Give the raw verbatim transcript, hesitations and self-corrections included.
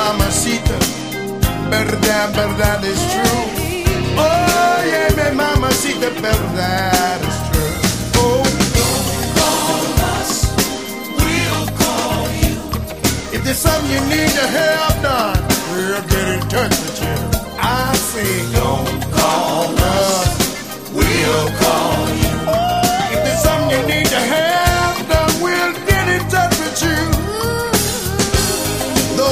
mamacita, verdad, verdad is true. Oh yeah, mi mamacita, verdad is true. Oh, don't call us, we'll call you. If there's something you need to have done, we'll get in touch with you. I say, don't call us, we'll call